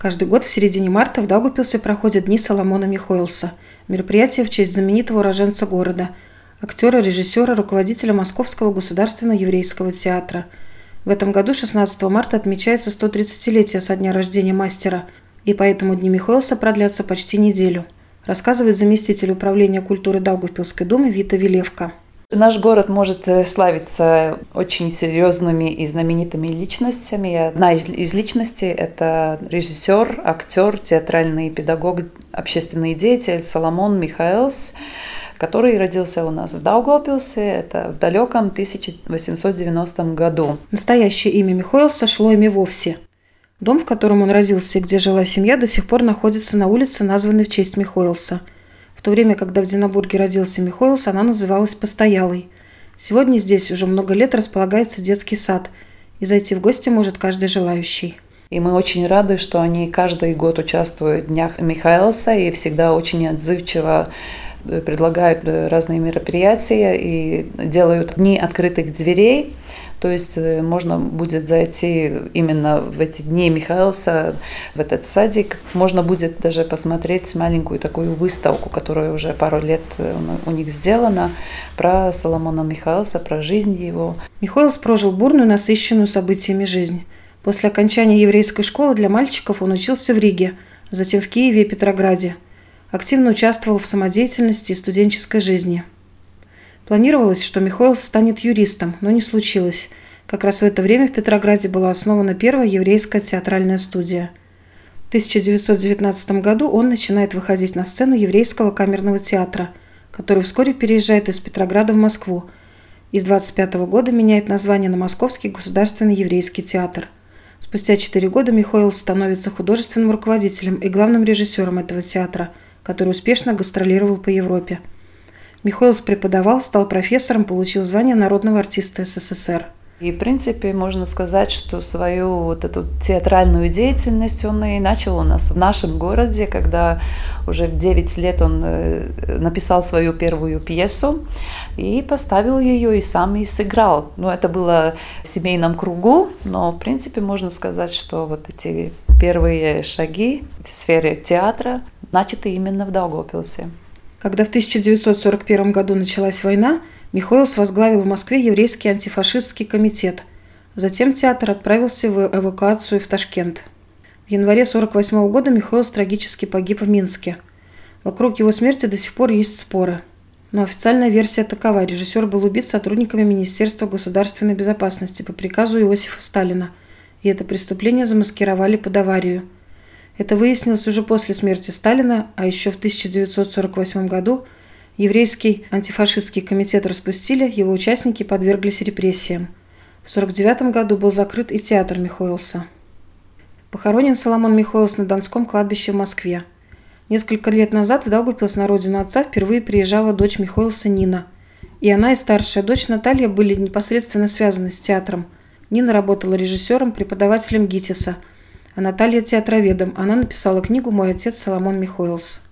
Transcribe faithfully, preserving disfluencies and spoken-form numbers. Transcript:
Каждый год в середине марта в Даугавпилсе проходят Дни Соломона Михоэлса – мероприятие в честь знаменитого уроженца города, актера, режиссера, руководителя Московского государственного еврейского театра. В этом году шестнадцатого марта отмечается сто тридцатилетие со дня рождения мастера, и поэтому Дни Михоэлса продлятся почти неделю, рассказывает заместитель управления культуры Даугавпилской думы Вита Вилевка. Наш город может славиться очень серьезными и знаменитыми личностями. Одна из личностей – это режиссер, актер, театральный педагог, общественный деятель Соломон Михоэлс, который родился у нас в Даугавпилсе, это в далеком тысяча восемьсот девяностом году. Настоящее имя Михоэлса Шлойми Вовси. Дом, в котором он родился и где жила семья, до сих пор находится на улице, названной в честь Михоэлса. В то время, когда в Динабурге родился Михоэлс, она называлась Постоялой. Сегодня здесь уже много лет располагается детский сад, и зайти в гости может каждый желающий. И мы очень рады, что они каждый год участвуют в Днях Михоэлса и всегда очень отзывчиво предлагают разные мероприятия и делают дни открытых дверей. То есть можно будет зайти именно в эти дни Михоэлса, в этот садик. Можно будет даже посмотреть маленькую такую выставку, которая уже пару лет у них сделана, про Соломона Михоэлса, про жизнь его. Михоэлс прожил бурную, насыщенную событиями жизнь. После окончания еврейской школы для мальчиков он учился в Риге, затем в Киеве и Петрограде. Активно участвовал в самодеятельности и студенческой жизни. Планировалось, что Михоэлс станет юристом, но не случилось. Как раз в это время в Петрограде была основана первая еврейская театральная студия. В тысяча девятьсот девятнадцатом году он начинает выходить на сцену еврейского камерного театра, который вскоре переезжает из Петрограда в Москву и с двадцать пятого года меняет название на Московский государственный еврейский театр. Спустя четыре года Михоэлс становится художественным руководителем и главным режиссером этого театра, который успешно гастролировал по Европе. Михоэлс преподавал, стал профессором, получил звание народного артиста СССР. И, в принципе, можно сказать, что свою вот эту театральную деятельность он и начал у нас в нашем городе, когда уже в девять лет он написал свою первую пьесу и поставил ее и сам и сыграл. Ну, это было в семейном кругу, но, в принципе, можно сказать, что вот эти первые шаги в сфере театра начаты именно в Даугавпилсе. Когда в тысяча девятьсот сорок первом году началась война, Михоэлс возглавил в Москве еврейский антифашистский комитет. Затем театр отправился в эвакуацию в Ташкент. В январе сорок восьмого года Михоэлс трагически погиб в Минске. Вокруг его смерти до сих пор есть споры. Но официальная версия такова: режиссер был убит сотрудниками Министерства государственной безопасности по приказу Иосифа Сталина, и это преступление замаскировали под аварию. Это выяснилось уже после смерти Сталина, а еще в тысяча девятьсот сорок восьмом году еврейский антифашистский комитет распустили, его участники подверглись репрессиям. В сорок девятом году был закрыт и театр Михоэлса. Похоронен Соломон Михоэлс на Донском кладбище в Москве. Несколько лет назад в Даугавпилс, на родину отца, впервые приезжала дочь Михоэлса Нина. И она, и старшая дочь Наталья были непосредственно связаны с театром. Нина работала режиссером, преподавателем ГИТИСа, а Наталья – театроведом. Она написала книгу «Мой отец Соломон Михоэлс».